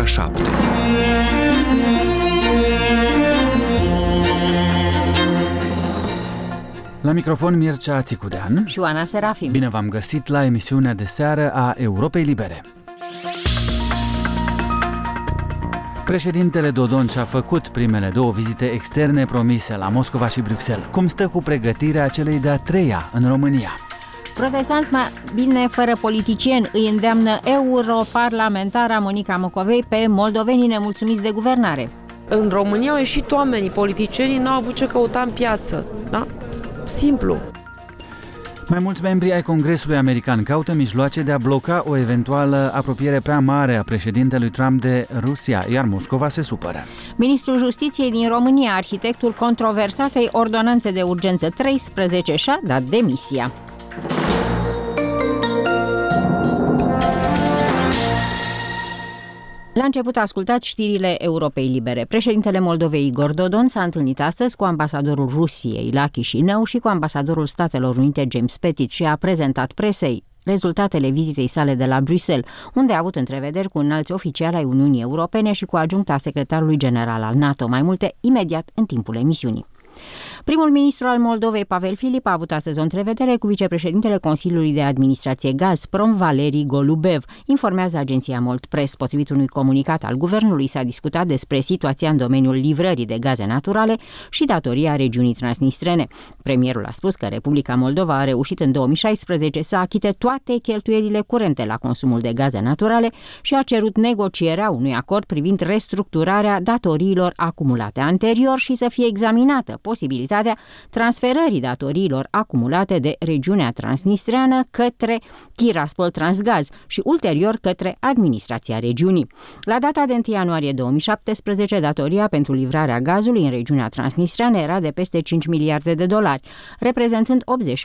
ora 7. La microfon Mircea Țicudean și Oana Serafim. Bine v-am găsit la emisiunea de seară a Europei Libere. Președintele Dodon și-a făcut primele două vizite externe promise la Moscova și Bruxelles. Cum stă cu pregătirea celei de-a treia în România? Protestanți mai bine fără politicieni, îi îndeamnă europarlamentara Monica Macovei pe moldovenii nemulțumiți de guvernare. În România au ieșit oamenii, politicienii n-au avut ce căuta în piață, da? Simplu. Mai mulți membri ai Congresului American caută mijloace de a bloca o eventuală apropiere prea mare a președintelui Trump de Rusia, iar Moscova se supără. Ministrul Justiției din România, arhitectul controversatei ordonanțe de urgență 13, și-a dat demisia. La început ascultați știrile Europei Libere. Președintele Moldovei Igor Dodon s-a întâlnit astăzi cu ambasadorul Rusiei la Chișinău și cu ambasadorul Statelor Unite James Pettit și a prezentat presei rezultatele vizitei sale de la Bruxelles, unde a avut întrevederi cu înalți oficiali ai Uniunii Europene și cu adjuncta secretarului general al NATO. Mai multe imediat în timpul emisiunii. Primul ministru al Moldovei, Pavel Filip, a avut astăzi o întrevedere cu vicepreședintele Consiliului de Administrație Gazprom, Valeri Golubev, informează agenția Mold Press. Potrivit unui comunicat al guvernului, s-a discutat despre situația în domeniul livrării de gaze naturale și datoria regiunii transnistrene. Premierul a spus că Republica Moldova a reușit în 2016 să achite toate cheltuielile curente la consumul de gaze naturale și a cerut negocierea unui acord privind restructurarea datoriilor acumulate anterior și să fie examinată posibilitatea transferării datoriilor acumulate de regiunea transnistreană către Tiraspol Transgaz și ulterior către administrația regiunii. La data de 1 ianuarie 2017, datoria pentru livrarea gazului în regiunea transnistreană era de peste 5 miliarde de dolari, reprezentând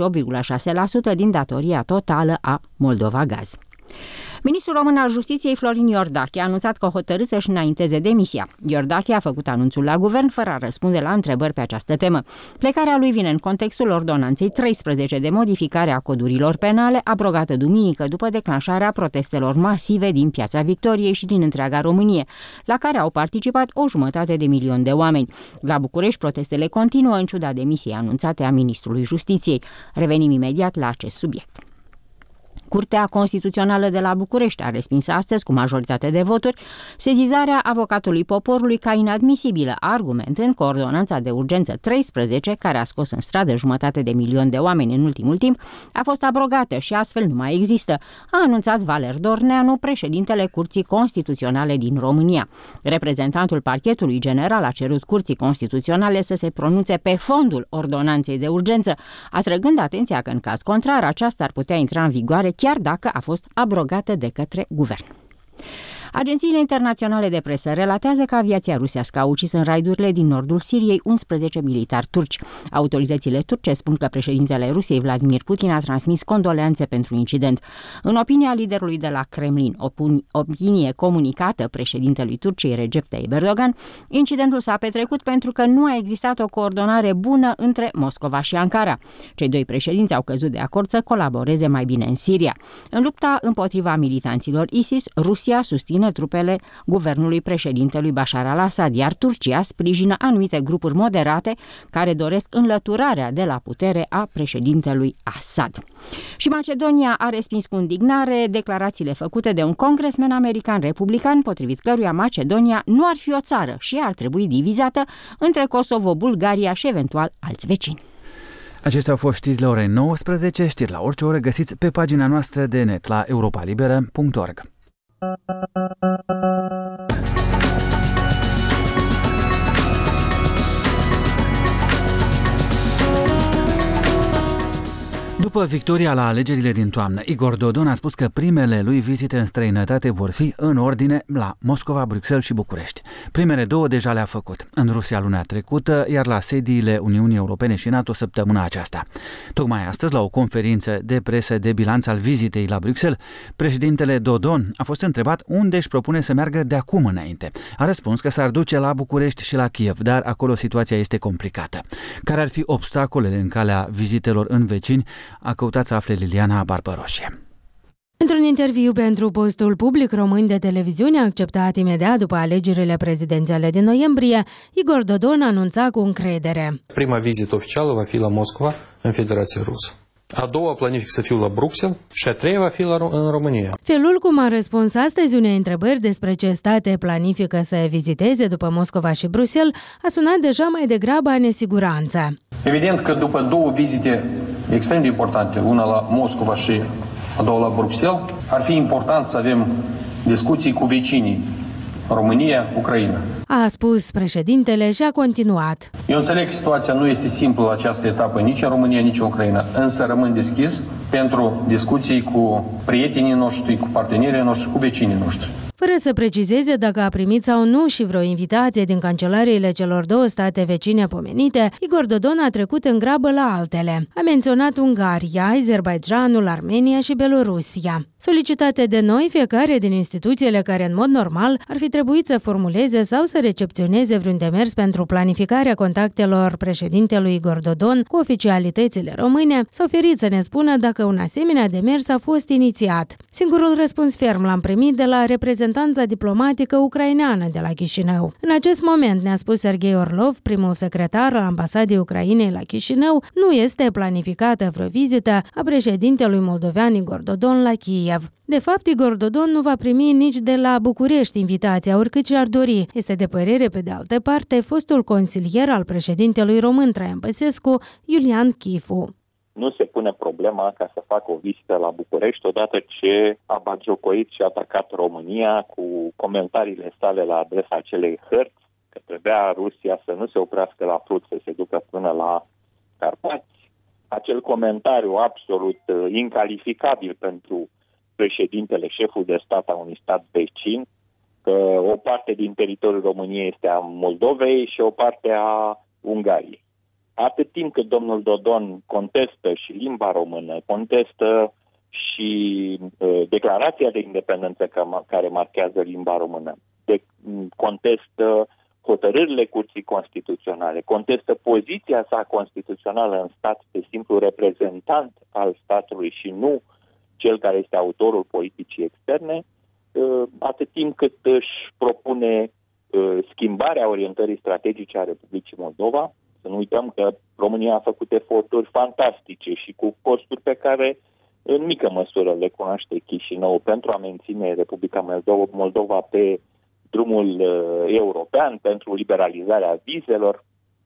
88,6% din datoria totală a Moldova Gaz. Ministrul român al Justiției, Florin Iordache, a anunțat că hotărât să-și înainteze demisia. Iordache a făcut anunțul la guvern fără a răspunde la întrebări pe această temă. Plecarea lui vine în contextul ordonanței 13 de modificare a codurilor penale, abrogată duminică după declanșarea protestelor masive din Piața Victoriei și din întreaga Românie, la care au participat 1,5 milion de oameni. La București, protestele continuă în ciuda demisiei anunțate a ministrului Justiției. Revenim imediat la acest subiect. Curtea Constituțională de la București a respins astăzi, cu majoritate de voturi, sezizarea avocatului poporului ca inadmisibilă, argumentând că ordonanța de urgență 13, care a scos în stradă 1,5 milion de oameni în ultimul timp, a fost abrogată și astfel nu mai există, a anunțat Valer Dorneanu, președintele Curții Constituționale din România. Reprezentantul Parchetului General a cerut Curții Constituționale să se pronunțe pe fondul ordonanței de urgență, atrăgând atenția că în caz contrar aceasta ar putea intra în vigoare chiar dacă a fost abrogată de către guvern. Agențiile internaționale de presă relatează că aviația rusească a ucis în raidurile din nordul Siriei 11 militari turci. Autoritățile turce spun că președintele Rusiei, Vladimir Putin, a transmis condoleanțe pentru incident. În opinia liderului de la Kremlin, opinie comunicată președintelui Turciei, Recep Tayyip Erdogan, incidentul s-a petrecut pentru că nu a existat o coordonare bună între Moscova și Ankara. Cei doi președinți au căzut de acord să colaboreze mai bine în Siria. În lupta împotriva militanților ISIS, Rusia susține trupele guvernului președintelui Bashar al-Assad, iar Turcia sprijină anumite grupuri moderate care doresc înlăturarea de la putere a președintelui Assad. Și Macedonia a respins cu indignare declarațiile făcute de un congresmen american republican, potrivit căruia Macedonia nu ar fi o țară și ar trebui divizată între Kosovo, Bulgaria și eventual alți vecini. Acestea au fost știrile orei 19, știri la orice oră găsiți pe pagina noastră de net la europalibera.org. După victoria la alegerile din toamnă, Igor Dodon a spus că primele lui vizite în străinătate vor fi în ordine la Moscova, Bruxelles și București. Primele două deja le-a făcut, în Rusia luna trecută, iar la sediile Uniunii Europene și NATO săptămâna aceasta. Tocmai astăzi, la o conferință de presă de bilanț al vizitei la Bruxelles, președintele Dodon a fost întrebat unde își propune să meargă de acum înainte. A răspuns că s-ar duce la București și la Kiev, dar acolo situația este complicată. Care ar fi obstacolele în calea vizitelor în vecini? A căutat să afle Liliana Barbaroșie. Într-un interviu pentru postul public român de televiziune acceptat imediat după alegerile prezidențiale din noiembrie, Igor Dodon anunța cu încredere. Prima vizită oficială va fi la Moscova, în Federația Rusă. A doua planific să fiu la Bruxelles și a treia va fi în România. Felul cum a răspuns astăzi unei întrebări despre ce state planifică să viziteze după Moscova și Bruxelles a sunat deja mai degrabă a nesiguranță. Evident că după două vizite extrem de importante, una la Moscova și a doua la Bruxelles, ar fi important să avem discuții cu vecinii, România, Ucraina. A spus președintele și a continuat. Eu înțeleg că situația nu este simplă la această etapă nici în România, nici în Ucraina, însă rămân deschis pentru discuții cu prietenii noștri, cu partenerii noștri, cu vecinii noștri. Fără să precizeze dacă a primit sau nu și vreo invitație din cancelariile celor două state vecine pomenite, Igor Dodon a trecut în grabă la altele. A menționat Ungaria, Azerbaidjanul, Armenia și Belorusia. Solicitate de noi, fiecare din instituțiile care în mod normal ar fi trebuit să formuleze sau să recepționeze vreun demers pentru planificarea contactelor președintelui Igor Dodon cu oficialitățile române, s-au ferit să ne spună dacă un asemenea demers a fost inițiat. Singurul răspuns ferm l-am primit de la reprezentanța diplomatică ucraineană de la Chișinău. În acest moment, ne-a spus Serghei Orlov, primul secretar al ambasadei Ucrainei la Chișinău, nu este planificată vreo vizită a președintelui moldovean Igor Dodon la Kiev. De fapt, Igor Dodon nu va primi nici de la București invitația, oricât și-ar dori. Este de părere, pe de altă parte, fostul consilier al președintelui român Traian Băsescu, Iulian Chifu. Nu se pune problema ca să facă o vizită la București odată ce a bagiocoit și atacat România cu comentariile sale la adresa acelei hărți, că trebuia Rusia să nu se oprească la Prut, să se ducă până la Carpați. Acel comentariu absolut incalificabil pentru președintele, șeful de stat a unui stat vecin, că o parte din teritoriul României este a Moldovei și o parte a Ungariei. Atât timp cât domnul Dodon contestă și limba română, contestă și declarația de independență care marchează limba română, contestă hotărârile Curții Constituționale, contestă poziția sa constituțională în stat de simplu reprezentant al statului și nu cel care este autorul politicii externe, atât timp cât își propune schimbarea orientării strategice a Republicii Moldova. Să nu uităm că România a făcut eforturi fantastice și cu costuri pe care în mică măsură le cunoaște Chișinău pentru a menține Republica Moldova pe drumul european, pentru liberalizarea vizelor.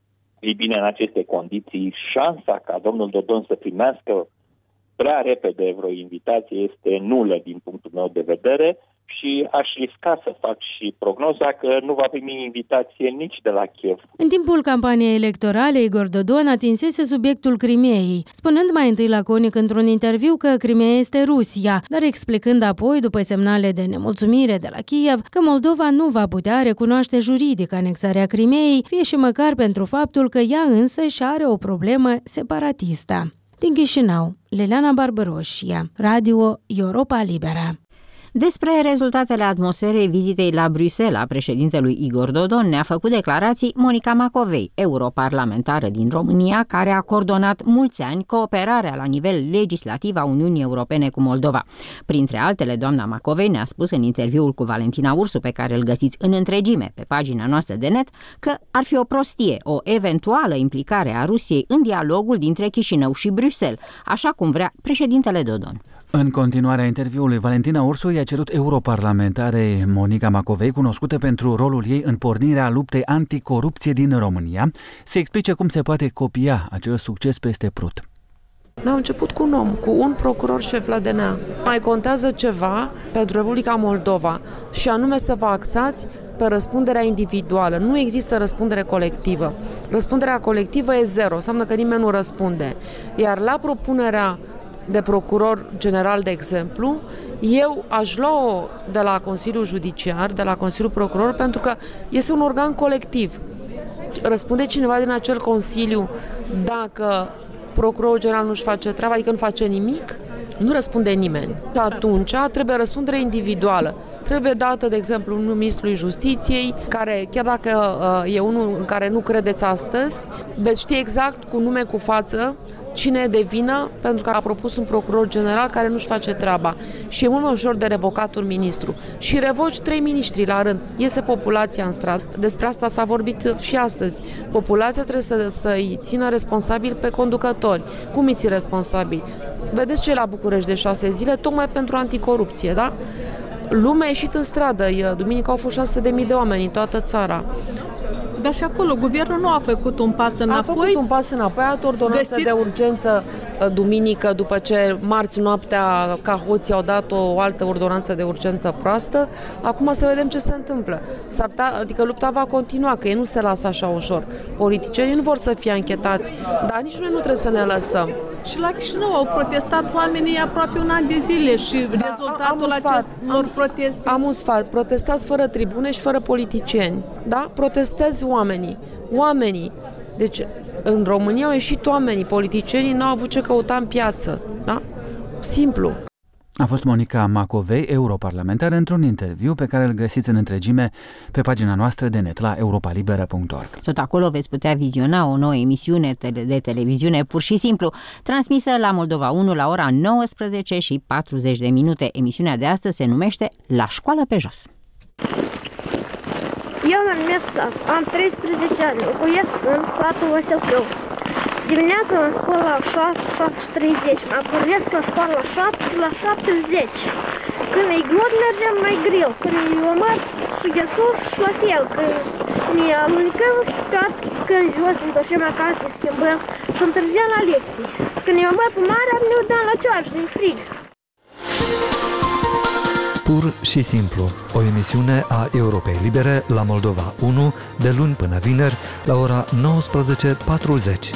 Ei bine, în aceste condiții, șansa ca domnul Dodon să primească prea repede vreo invitație este nulă din punctul meu de vedere și aș risca să fac și prognoza că nu va primi invitație nici de la Kiev. În timpul campaniei electorale, Igor Dodon atinsese subiectul Crimeei, spunând mai întâi laconic într-un interviu că Crimeea este Rusia, dar explicând apoi, după semnale de nemulțumire de la Kiev, că Moldova nu va putea recunoaște juridic anexarea Crimeei, fie și măcar pentru faptul că ea însă și are o problemă separatistă. Din Chișinău, Leleana Barbăroșia, Radio Europa Liberă. Despre rezultatele atmosferei vizitei la Bruxelles a președintelui Igor Dodon ne-a făcut declarații Monica Macovei, europarlamentară din România, care a coordonat mulți ani cooperarea la nivel legislativ a Uniunii Europene cu Moldova. Printre altele, doamna Macovei ne-a spus în interviul cu Valentina Ursu, pe care îl găsiți în întregime pe pagina noastră de net, că ar fi o prostie o eventuală implicare a Rusiei în dialogul dintre Chișinău și Bruxelles, așa cum vrea președintele Dodon. În continuarea interviului, Valentina Ursu i-a cerut europarlamentare Monica Macovei, cunoscută pentru rolul ei în pornirea luptei anticorupție din România, să explice cum se poate copia acel succes peste Prut. N-au început cu un om, cu un procuror șef la DNA. Mai contează ceva pentru Republica Moldova și anume să vă axați pe răspunderea individuală. Nu există răspundere colectivă. Răspunderea colectivă e zero, înseamnă că nimeni nu răspunde. Iar la propunerea de procuror general, de exemplu, eu aș lua-o de la Consiliul Judiciar, de la Consiliul Procuror, pentru că este un organ colectiv. Răspunde cineva din acel Consiliu dacă procurorul general nu-și face treaba, adică nu face nimic? Nu răspunde nimeni. Și atunci trebuie răspundere individuală. Trebuie dată, de exemplu, ministrului Justiției, care, chiar dacă e unul în care nu credeți astăzi, veți ști exact cu nume, cu față, Cine e de vină? Pentru că a propus un procuror general care nu-și face treaba. Și e mult mai ușor de revocat un ministru. Și revoci 3 miniștri la rând. Iese populația în stradă. Despre asta s-a vorbit și astăzi. Populația trebuie să-i țină responsabil pe conducători. Cum îi ții responsabili? Vedeți ce e la București de 6 zile? Tocmai pentru anticorupție, da? Lumea a ieșit în stradă. Duminică au fost 600.000 de oameni în toată țara. Dar și acolo guvernul nu a făcut un pas înapoi? A făcut un pas înapoi, a dat ordonanță de urgență duminică, după ce marți noaptea ca hoții au dat o altă ordonanță de urgență proastă. Acum să vedem ce se întâmplă. Adică lupta va continua, că ei nu se lasă așa ușor. Politicienii nu vor să fie anchetați, dar nici noi nu trebuie să ne lăsăm. Și la Chișinău au protestat oamenii aproape un an de zile și rezultatul acestor proteste... Am un sfat, protestați fără tribune și fără politicieni. Da? Protestezi oamenii. Deci, în România au ieșit oamenii, politicienii n-au avut ce căuta în piață. Da? Simplu. A fost Monica Macovei, europarlamentară, într-un interviu pe care îl găsiți în întregime pe pagina noastră de net la europalibera.org. Tot acolo veți putea viziona o nouă emisiune de televiziune pur și simplu, transmisă la Moldova 1 la ora 19:40. Emisiunea de astăzi se numește La școală pe jos. Eu mă numesc Stas, am 13 ani, locuiesc în satul Văselcău. Dimineața în școală la 6:30, mă pornesc la școală la 7, la 7:10. Când e glod, mergem mai greu, când e omar și ghesuș, la fel, când ne alunicăm și când jos ne ducem acasă, ne schimbăm și întârziam la lecții. Când e omar pe mare, ne udăm la cearș din frig. Pur și simplu, o emisiune a Europei Libere la Moldova 1, de luni până vineri, la ora 19:40.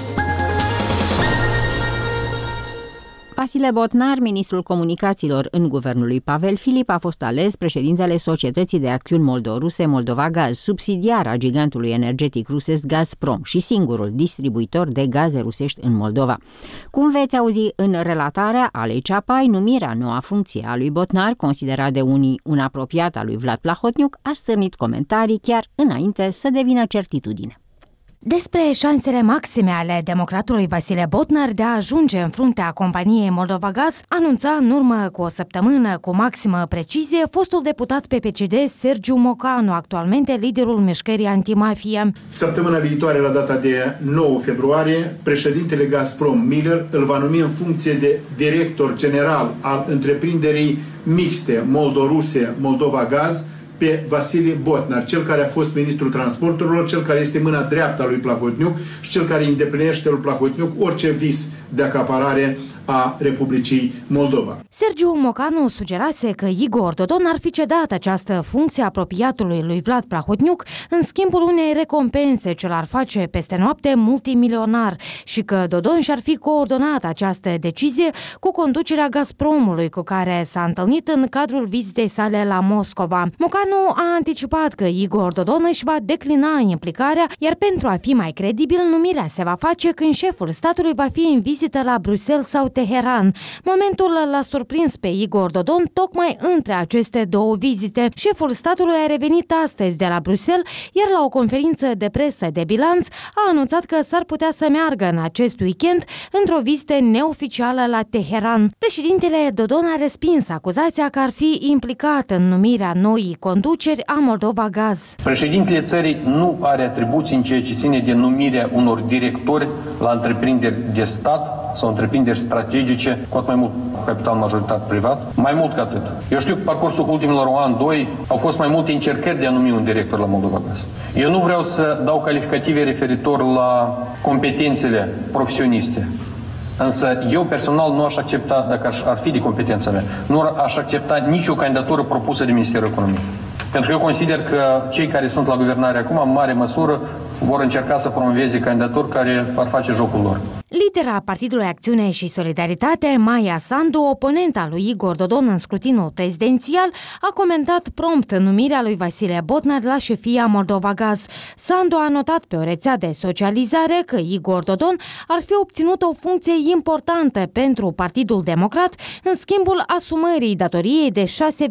Vasile Botnar, ministrul comunicațiilor în guvernul lui Pavel Filip, a fost ales președintele Societății de Acțiuni Moldoruse Moldova Gaz, subsidiar a gigantului energetic rusesc Gazprom și singurul distribuitor de gaze rusești în Moldova. Cum veți auzi în relatarea Alei Ceapai, numirea noua funcție a lui Botnar, considerat de unii un apropiat al lui Vlad Plahotniuc, a stârnit comentarii chiar înainte să devină certitudine. Despre șansele maxime ale democratului Vasile Botnar de a ajunge în fruntea companiei Moldova Gaz, anunța în urmă cu o săptămână cu maximă precizie fostul deputat PPCD Sergiu Mocanu, actualmente liderul mișcării antimafie. Săptămâna viitoare, la data de 9 februarie, președintele Gazprom Miller îl va numi în funcție de director general al întreprinderii mixte moldoruse Moldova Gaz pe Vasile Botnar, cel care a fost ministrul transporturilor, cel care este mâna dreaptă a lui Plahotniuc și cel care îndeplinește lui Plahotniuc orice vis de acaparare a Republicii Moldova. Sergiu Mocanu sugerase că Igor Dodon ar fi cedat această funcție apropiatului lui Vlad Plahotniuc în schimbul unei recompense ce l-ar face peste noapte multimilionar și că Dodon și-ar fi coordonat această decizie cu conducerea Gazpromului, cu care s-a întâlnit în cadrul vizitei sale la Moscova. Mocanu a anticipat că Igor Dodon își va declina implicarea, iar pentru a fi mai credibil, numirea se va face când șeful statului va fi în vizită la Bruxelles sau Teheran. Momentul l-a surprins pe Igor Dodon tocmai între aceste două vizite. Șeful statului a revenit astăzi de la Bruxelles, iar la o conferință de presă de bilanț a anunțat că s-ar putea să meargă în acest weekend într-o vizită neoficială la Teheran. Președintele Dodon a respins acuzația că ar fi implicat în numirea noii conduceri a Moldova Gaz. Președintele țării nu are atribuții în ceea ce ține de numirea unor directori la întreprinderi de stat sau întreprinderi strategice, cu atât mai mult capital majoritar privat. Mai mult ca atât. Eu știu că pe parcursul ultimilor an, 2, au fost mai multe încercări de a numi un director la Moldova Gaz. Eu nu vreau să dau calificative referitor la competențele profesioniste. Însă eu personal nu aș accepta, dacă ar fi de competența mea, nu aș accepta nicio candidatură propusă de Ministerul Economiei. Pentru că eu consider că cei care sunt la guvernare acum, în mare măsură, vor încerca să promoveze candidaturi care ar face jocul lor. Lidera Partidului Acțiune și Solidaritate, Maia Sandu, oponenta lui Igor Dodon în scrutinul prezidențial, a comentat prompt numirea lui Vasile Botnar la șefia Moldova Gaz. Sandu a notat pe o rețea de socializare că Igor Dodon ar fi obținut o funcție importantă pentru Partidul Democrat în schimbul asumării datoriei de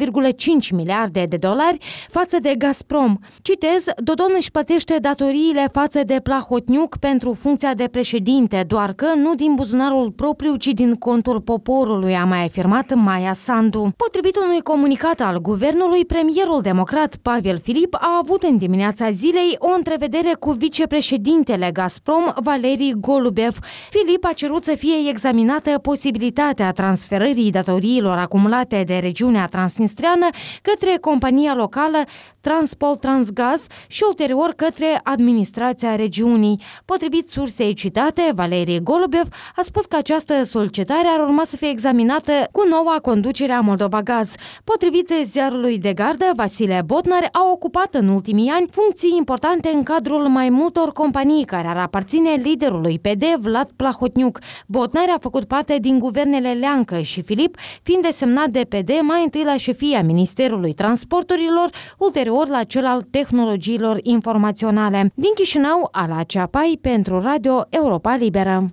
6,5 miliarde de dolari față de Gazprom. Citez, Dodon își plătește datoriile față de Plahotniuc pentru funcția de președinte, doar întoarcă nu din buzunarul propriu, ci din contul poporului, a mai afirmat Maia Sandu. Potrivit unui comunicat al guvernului, premierul democrat Pavel Filip a avut în dimineața zilei o întrevedere cu vicepreședintele Gazprom, Valeri Golubev. Filip a cerut să fie examinată posibilitatea transferării datoriilor acumulate de regiunea transnistreană către compania locală Transpol Transgaz și ulterior către administrația regiunii. Potrivit sursei citate, Valeri Golubev a spus că această solicitare ar urma să fie examinată cu noua conducere a Moldova Gaz. Potrivit ziarului de gardă, Vasile Botnar a ocupat în ultimii ani funcții importante în cadrul mai multor companii care ar aparține liderului PD Vlad Plahotniuc. Botnar a făcut parte din guvernele Leancă și Filip, fiind desemnat de PD mai întâi la șefia Ministerului Transporturilor, ulterior la cel al tehnologiilor informaționale. Din Chișinău, Ala Ceapai pentru Radio Europa Liberă.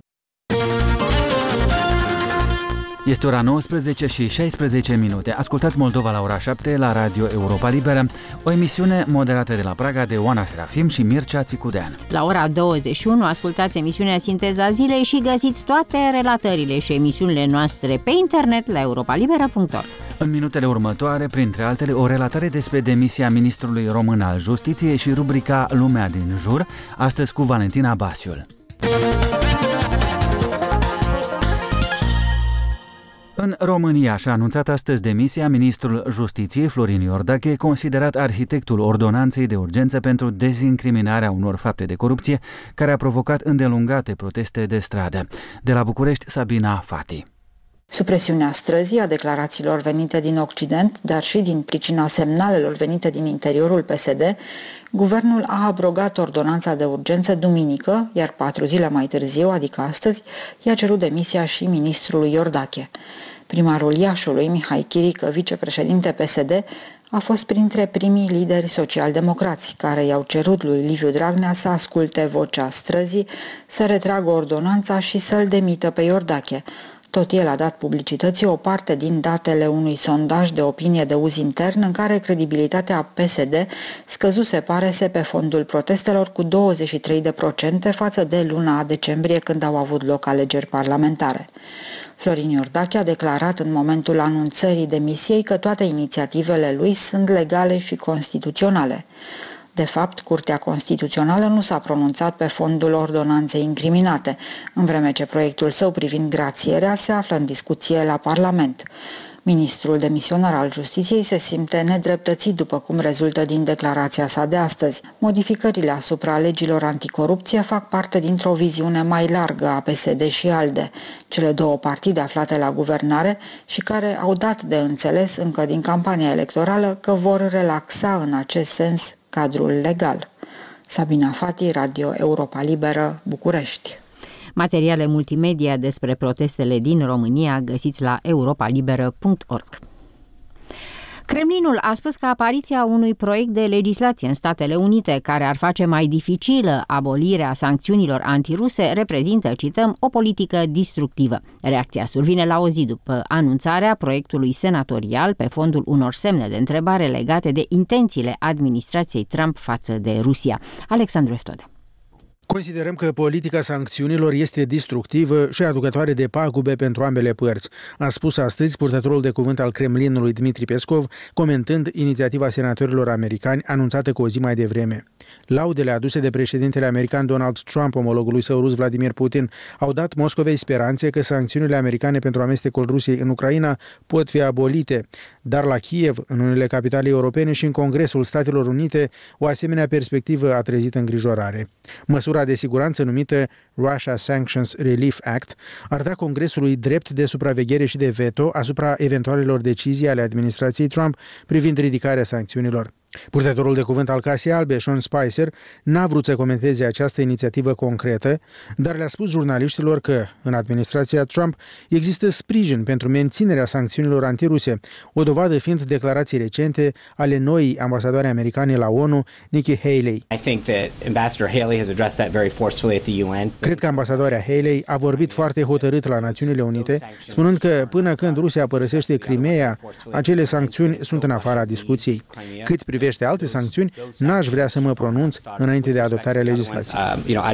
Este ora 19 și 16 minute. Ascultați Moldova la ora 7 la Radio Europa Liberă, o emisiune moderată de la Praga de Oana Serafim și Mircea Țicudean. La ora 21 ascultați emisiunea Sinteza Zilei și găsiți toate relatările și emisiunile noastre pe internet la europalibera.org. În minutele următoare, printre altele, o relatare despre demisia ministrului român al Justiției și rubrica Lumea din jur, astăzi cu Valentina Basiul. În România și-a anunțat astăzi demisia ministrul Justiției Florin Iordache, considerat arhitectul ordonanței de urgență pentru dezincriminarea unor fapte de corupție, care a provocat îndelungate proteste de stradă. De la București, Sabina Fati. Supresiunea străzii, a declarațiilor venite din Occident, dar și din pricina semnalelor venite din interiorul PSD, guvernul a abrogat ordonanța de urgență duminică, iar 4 zile mai târziu, adică astăzi, i-a cerut demisia și ministrului Iordache. Primarul Iașului, Mihai Chirică, vicepreședinte PSD, a fost printre primii lideri social-democrați care i-au cerut lui Liviu Dragnea să asculte vocea străzii, să retragă ordonanța și să-l demită pe Iordache. Tot el a dat publicității o parte din datele unui sondaj de opinie de uz intern în care credibilitatea PSD scăzuse, pare-se, pe fondul protestelor cu 23% față de luna decembrie, când au avut loc alegeri parlamentare. Florin Iordache a declarat în momentul anunțării demisiei că toate inițiativele lui sunt legale și constituționale. De fapt, Curtea Constituțională nu s-a pronunțat pe fondul ordonanței incriminate, în vreme ce proiectul său privind grațierea se află în discuție la Parlament. Ministrul demisionar al Justiției se simte nedreptățit, după cum rezultă din declarația sa de astăzi. Modificările asupra legilor anticorupție fac parte dintr-o viziune mai largă a PSD și ALDE, cele două partide aflate la guvernare și care au dat de înțeles încă din campania electorală că vor relaxa în acest sens cadrul legal. Sabina Fati, Radio Europa Liberă, București. Materiale multimedia despre protestele din România găsiți la europalibera.org. Kremlinul a spus că apariția unui proiect de legislație în Statele Unite care ar face mai dificilă abolirea sancțiunilor antiruse reprezintă, cităm, o politică distructivă. Reacția survine la o zi după anunțarea proiectului senatorial pe fondul unor semne de întrebare legate de intențiile administrației Trump față de Rusia. Alexandru Eftode. Considerăm că politica sancțiunilor este distructivă și aducătoare de pagube pentru ambele părți, a spus astăzi purtătorul de cuvânt al Kremlinului Dmitri Peskov, comentând inițiativa senatorilor americani anunțată cu o zi mai devreme. Laudele aduse de președintele american Donald Trump, omologului său rus Vladimir Putin, au dat Moscovei speranțe că sancțiunile americane pentru amestecul Rusiei în Ucraina pot fi abolite, dar la Kiev, în unele capitale europene și în Congresul Statelor Unite, o asemenea perspectivă a trezit îngrijorare. Măsura de siguranță numită Russia Sanctions Relief Act ar da Congresului drept de supraveghere și de veto asupra eventualelor decizii ale administrației Trump privind ridicarea sancțiunilor. Purtătorul de cuvânt al Casei Albe, Sean Spicer, n-a vrut să comenteze această inițiativă concretă, dar le-a spus jurnaliștilor că, în administrația Trump, există sprijin pentru menținerea sancțiunilor antiruse, o dovadă fiind declarații recente ale noii ambasadoare americane la ONU, Nikki Haley. Cred că ambasadoarea Haley a vorbit foarte hotărât la Națiunile Unite, spunând că până când Rusia părăsește Crimeea, acele sancțiuni sunt în afara discuției. Cât privește privește alte sancțiuni, n-aș vrea să mă pronunț înainte de adoptarea legislației.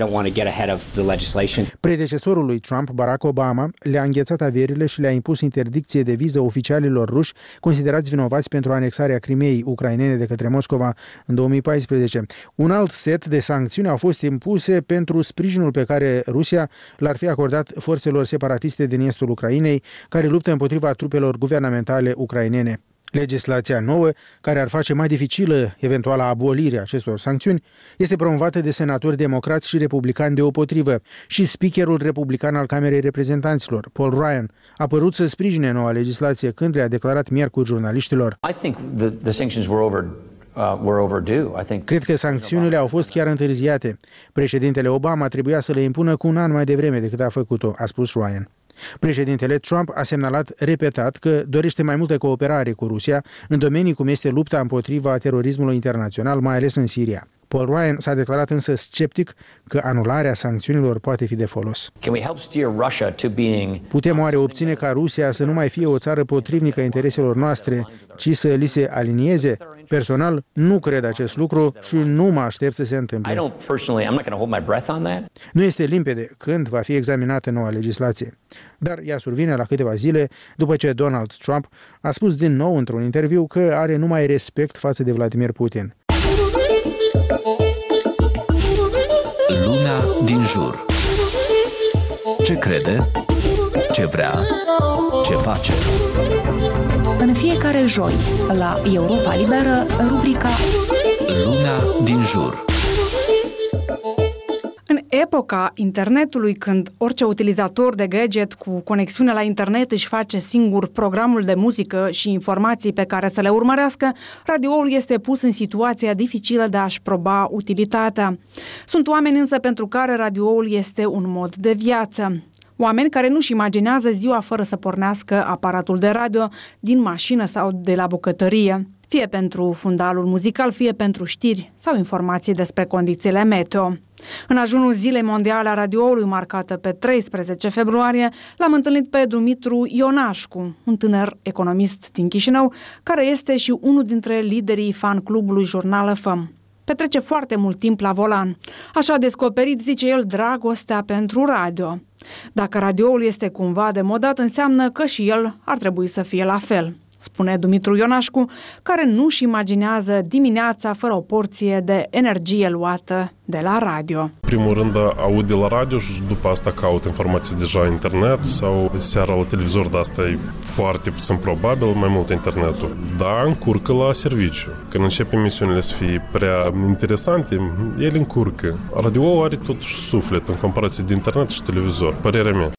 Predecesorul lui Trump, Barack Obama, le-a înghețat averile și le-a impus interdicție de viză oficialilor ruși considerați vinovați pentru anexarea Crimeei ucrainene de către Moscova în 2014. Un alt set de sancțiuni au fost impuse pentru sprijinul pe care Rusia l-ar fi acordat forțelor separatiste din estul Ucrainei, care luptă împotriva trupelor guvernamentale ucrainene. Legislația nouă, care ar face mai dificilă eventuala abolire acestor sancțiuni, este promovată de senatori democrați și republicani deopotrivă și speakerul republican al Camerei Reprezentanților, Paul Ryan, a părut să sprijine noua legislație când le-a declarat miercuri jurnaliștilor. Cred că sancțiunile au fost chiar întârziate. Președintele Obama trebuia să le impună cu un an mai devreme decât a făcut-o, a spus Ryan. Președintele Trump a semnalat repetat că dorește mai multă cooperare cu Rusia în domenii cum este lupta împotriva terorismului internațional, mai ales în Siria. Paul Ryan s-a declarat însă sceptic că anularea sancțiunilor poate fi de folos. Putem oare obține ca Rusia să nu mai fie o țară potrivnică intereselor noastre, ci să li se alinieze? Personal, nu cred acest lucru și nu mă aștept să se întâmple. Nu este limpede când va fi examinată noua legislație. Dar ea survine la câteva zile după ce Donald Trump a spus din nou într-un interviu că are numai respect față de Vladimir Putin. Lumea din jur. Ce crede? Ce vrea? Ce face? În fiecare joi, la Europa Liberă, rubrica Lumea din jur. În epoca internetului, când orice utilizator de gadget cu conexiune la internet își face singur programul de muzică și informații pe care să le urmărească, radioul este pus în situația dificilă de a-și proba utilitatea. Sunt oameni însă pentru care radioul este un mod de viață. Oameni care nu-și imaginează ziua fără să pornească aparatul de radio din mașină sau de la bucătărie, fie pentru fundalul muzical, fie pentru știri sau informații despre condițiile meteo. În ajunul Zilei Mondiale a Radioului, marcată pe 13 februarie, l-am întâlnit pe Dumitru Ionașcu, un tânăr economist din Chișinău, care este și unul dintre liderii fan-clubului Jurnal FM. Petrece foarte mult timp la volan. Așa a descoperit, zice el, dragostea pentru radio. Dacă radioul este cumva demodat, înseamnă că și el ar trebui să fie la fel, spune Dumitru Ionașcu, care nu-și imaginează dimineața fără o porție de energie luată de la radio. Primul rând aud de la radio și după asta caut informații deja internet sau seara la televizor, dar asta e foarte puțin probabil, mai mult internetul. Da, încurcă la serviciu. Când începe emisiunile să fie prea interesante, ele încurcă. Radio are totuși suflet în comparație de internet și televizor, părerea mea.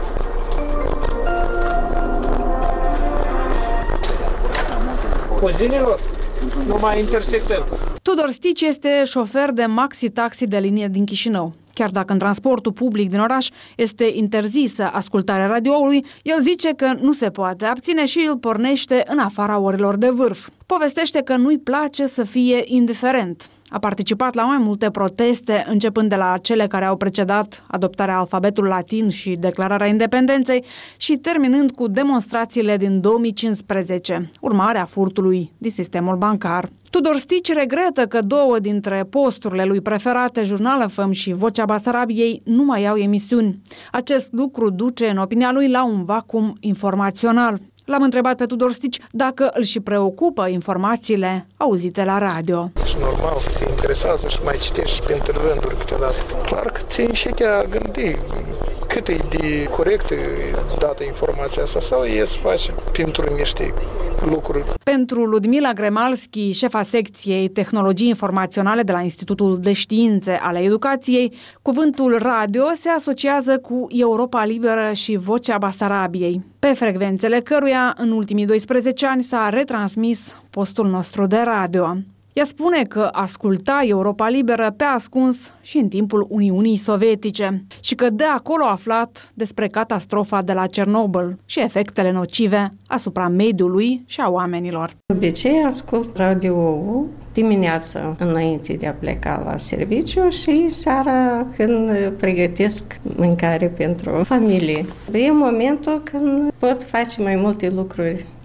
Zilelor, nu mai intersectăm. Tudor Stici este șofer de maxi-taxi de linie din Chișinău. Chiar dacă în transportul public din oraș este interzisă ascultarea radioului, el zice că nu se poate abține și îl pornește în afara orelor de vârf. Povestește că nu-i place să fie indiferent. A participat la mai multe proteste, începând de la cele care au precedat adoptarea alfabetului latin și declararea independenței și terminând cu demonstrațiile din 2015, urmarea furtului din sistemul bancar. Tudor Stici regretă că două dintre posturile lui preferate, Jurnal FM și Vocea Basarabiei, nu mai au emisiuni. Acest lucru duce, în opinia lui, la un vacum informațional. L-am întrebat pe Tudor Stici dacă îl și preocupă informațiile auzite la radio. Și normal că te interesează și mai citești printre rânduri câteodată. Clar că te înșeti a gândi cât e de corectă dată informația asta sau e să faci pentru niște lucruri. Pentru Ludmila Gremalski, șefa secției Tehnologii Informaționale de la Institutul de Științe ale Educației, cuvântul radio se asociază cu Europa Liberă și Vocea Basarabiei, pe frecvențele căruia în ultimii 12 ani s-a retransmis postul nostru de radio. Ea spune că asculta Europa Liberă pe ascuns și în timpul Uniunii Sovietice și că de acolo a aflat despre catastrofa de la Cernobâl și efectele nocive asupra mediului și a oamenilor. De obicei ascult radio-ul dimineața înainte de a pleca la serviciu și seara când pregătesc mâncare pentru familie. E momentul când pot face mai multe lucruri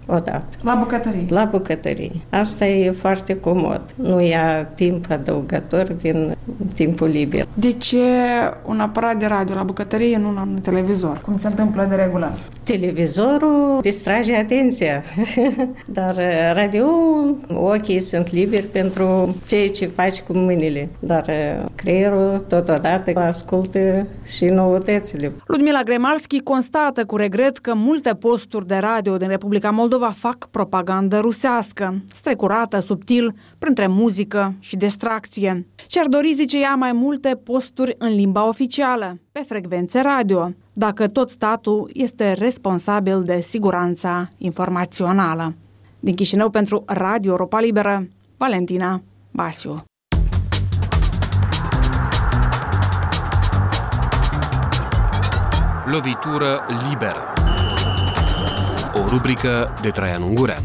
o dată. La bucătărie? La bucătărie. Asta e foarte comod. Nu ia timp adăugător din timpul liber. De ce un aparat de radio la bucătărie, nu un televizor, cum se întâmplă de regulă? Televizorul distrage atenția, dar radio, ochii sunt liberi pentru ceea ce faci cu mâinile, dar creierul totodată ascultă și noutățile. Ludmila Gremalski constată cu regret că multe posturi de radio din Republica Moldova fac propagandă rusească, strecurată, subtil, printre muzică și distracție. Și-ar dori, zice ea, mai multe posturi în limba oficială, pe frecvențe radio, dacă tot statul este responsabil de siguranța informațională. Din Chișinău pentru Radio Europa Liberă, Valentina Basiu. Lovitură liberă. O rubrică de Traian Ungureanu.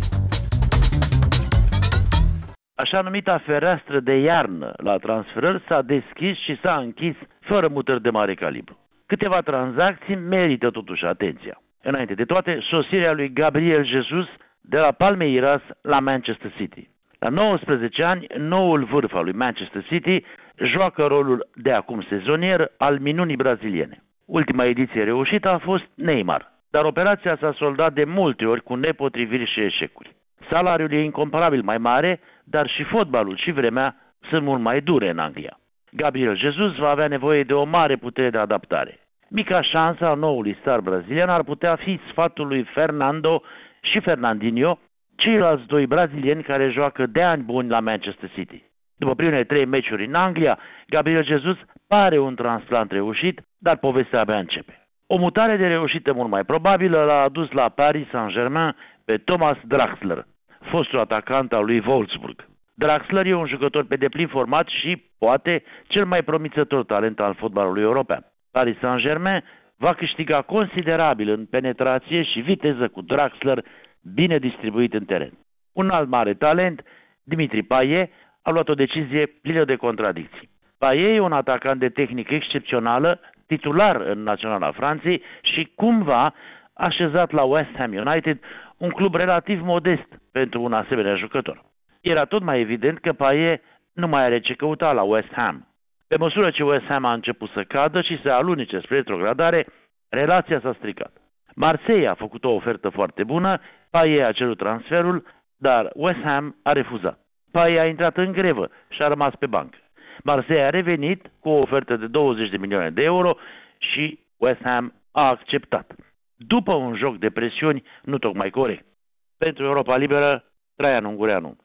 Așa numita fereastră de iarnă la transferări s-a deschis și s-a închis fără mutări de mare calibru. Câteva tranzacții merită totuși atenția. Înainte de toate, sosirea lui Gabriel Jesus de la Palmeiras la Manchester City. La 19 ani, noul vârf al lui Manchester City joacă rolul de acum sezonier al minunii braziliene. Ultima ediție reușită a fost Neymar, dar operația s-a soldat de multe ori cu nepotriviri și eșecuri. Salariul e incomparabil mai mare, dar și fotbalul și vremea sunt mult mai dure în Anglia. Gabriel Jesus va avea nevoie de o mare putere de adaptare. Mica șansă a noului star brazilian ar putea fi sfatul lui Fernando și Fernandinho, ceilalți doi brazilieni care joacă de ani buni la Manchester City. După primele 3 meciuri în Anglia, Gabriel Jesus pare un transplant reușit, dar povestea abia începe. O mutare de reușită mult mai probabilă l-a adus la Paris Saint-Germain pe Thomas Draxler, fostul atacant al lui Wolfsburg. Draxler e un jucător pe deplin format și, poate, cel mai promițător talent al fotbalului european. Paris Saint-Germain va câștiga considerabil în penetrație și viteză cu Draxler bine distribuit în teren. Un alt mare talent, Dimitri Payet, a luat o decizie plină de contradicții. Payet e un atacant de tehnică excepțională, titular în Naționala Franței și cumva așezat la West Ham United, un club relativ modest pentru un asemenea jucător. Era tot mai evident că Payet nu mai are ce căuta la West Ham. Pe măsură ce West Ham a început să cadă și să alunece spre retrogradare, relația s-a stricat. Marseille a făcut o ofertă foarte bună, Payet a cerut transferul, dar West Ham a refuzat. Payet a intrat în grevă și a rămas pe bancă. Marseille a revenit cu o ofertă de 20 de milioane de euro și West Ham a acceptat, după un joc de presiuni nu tocmai corect. Pentru Europa Liberă, Traian Ungureanu.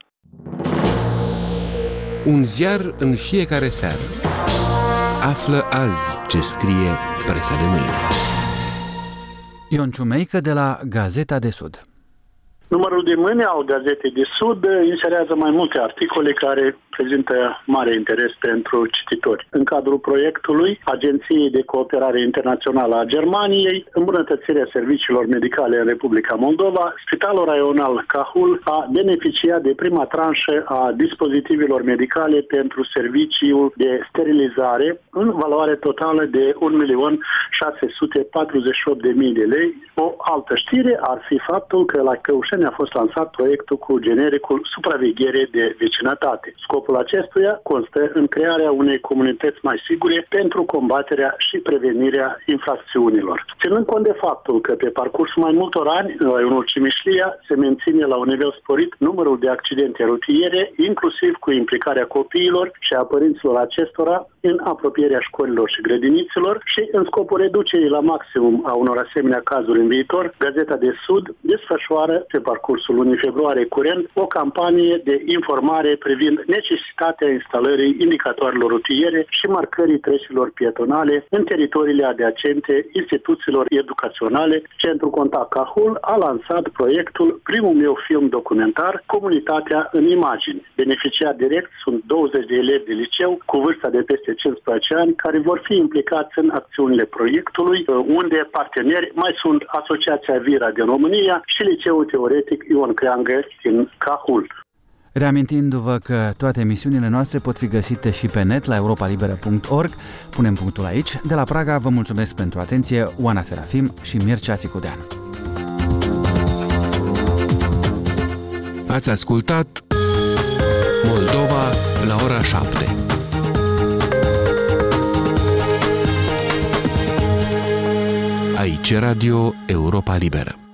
Un ziar în fiecare seară. Află azi ce scrie presa de mâine. Ion Ciumeică de la Gazeta de Sud. Numărul de mâine al Gazetei de Sud inserează mai multe articole care prezintă mare interes pentru cititori. În cadrul proiectului Agenției de Cooperare Internațională a Germaniei, îmbunătățirea serviciilor medicale în Republica Moldova, Spitalul Raional Cahul a beneficiat de prima tranșă a dispozitivelor medicale pentru serviciul de sterilizare în valoare totală de 1.648.000 de lei. O altă știre ar fi faptul că la Căușeni a fost lansat proiectul cu genericul Supraveghere de Vecinătate. Scopul acestuia constă în crearea unei comunități mai sigure pentru combaterea și prevenirea infracțiunilor. Ținând cont de faptul că pe parcursul mai multor ani, în raionul Cimișlia se menține la un nivel sporit numărul de accidente rutiere, inclusiv cu implicarea copiilor și a părinților acestora în apropierea școlilor și grădiniților și în scopul reducerii la maximum a unor asemenea cazuri în viitor, Gazeta de Sud desfășoară pe parcursul lunii februarie curent o campanie de informare privind necesitatea instalării indicatoarelor rutiere și marcării trecerilor pietonale în teritoriile adiacente instituțiilor educaționale. Centrul Contact Cahul a lansat proiectul Primul meu film documentar, Comunitatea în imagini. Beneficiari direct sunt 20 de elevi de liceu cu vârsta de peste 15 ani care vor fi implicați în acțiunile proiectului, unde parteneri mai sunt Asociația Vira din România și Liceul Teoretic Ion Creangă din Cahul. Reamintindu-vă că toate emisiunile noastre pot fi găsite și pe net la europalibera.org. Punem punctul aici. De la Praga vă mulțumesc pentru atenție, Oana Serafim și Mircea Țicudean. Ați ascultat Moldova la ora 7. Aici Radio Europa Liberă.